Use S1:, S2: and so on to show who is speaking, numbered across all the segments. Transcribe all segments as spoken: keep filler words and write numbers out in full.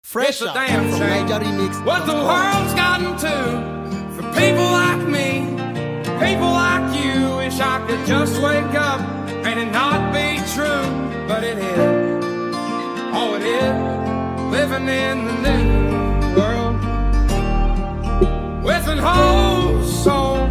S1: Fresh out from Niger Remix.
S2: What the world's gotten to for people like me, people like you. Wish I could just wake up and it not be true, but it is. Oh, it is. Living in the new world with an whole soul.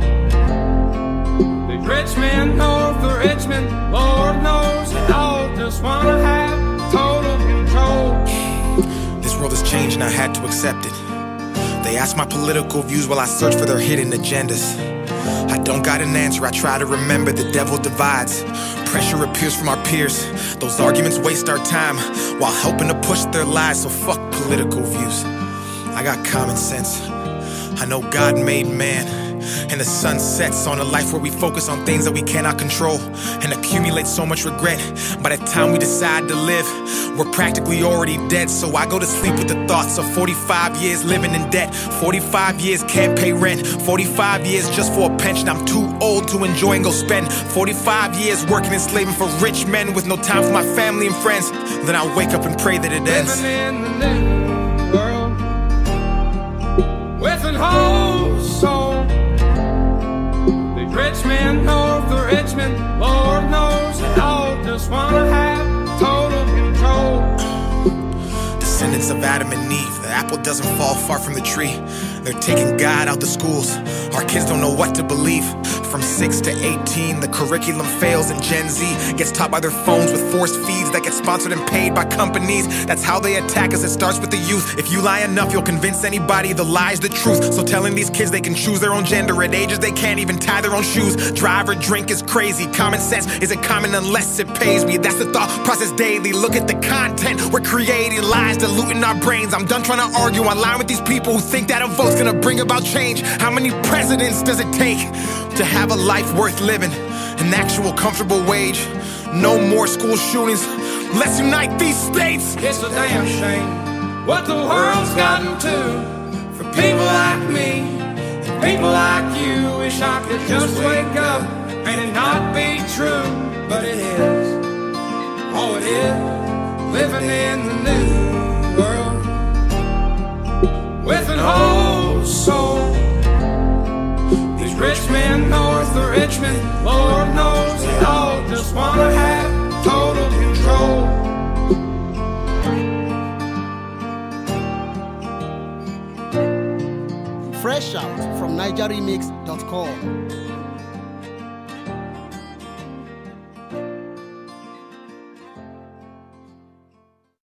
S2: The rich men north of Richmond, Lord knows they all just wanna have total control.
S3: This world has changed and I had to accept it. They ask my political views while I search for their hidden agendas. I don't got an answer, I try to remember the devil divides. Pressure appears from our peers. Those arguments waste our time while helping to push their lies, so fuck political views. I got common sense. I know God made man, and the sun sets on a life where we focus on things that we cannot control and accumulate so much regret. By the time we decide to live, we're practically already dead. So I go to sleep with the thoughts of forty-five years living in debt, forty-five years can't pay rent, forty-five years just for a pension I'm too old to enjoy and go spend, forty-five years working and slaving for rich men with no time for my family and friends. Then I wake up and pray that it ends.
S2: Living in the new world with an whole soul. The rich men north of Richmond, Lord knows they all just wanna have total control.
S3: Descendants of Adam and Eve, the apple doesn't fall far from the tree. They're taking God out the schools. Our kids don't know what to believe. From six to eighteen, the curriculum fails and Gen Z gets taught by their phones with forced feeds that get sponsored and paid by companies. That's how they attack us, it starts with the youth. If you lie enough, you'll convince anybody the lie's the truth. So telling these kids they can choose their own gender at ages they can't even tie their own shoes. Drive or drink is crazy. Common sense isn't common unless it pays me. That's the thought process daily. Look at the content we're creating, lies diluting our brains. I'm done trying to argue online with these people who think that a vote's gonna bring about change. How many presidents does it take to have a life worth living? An actual comfortable wage. No more school shootings. Let's unite these states.
S2: It's a damn shame what the world's gotten to for people like me, and people like you. Wish I could just wake up and it not be true, but it is. Oh, it is. Living in the new world with an whole soul. These rich men north of Richmond, Lord knows they all just wanna have total control.
S1: Fresh out from Niger Remix dot com.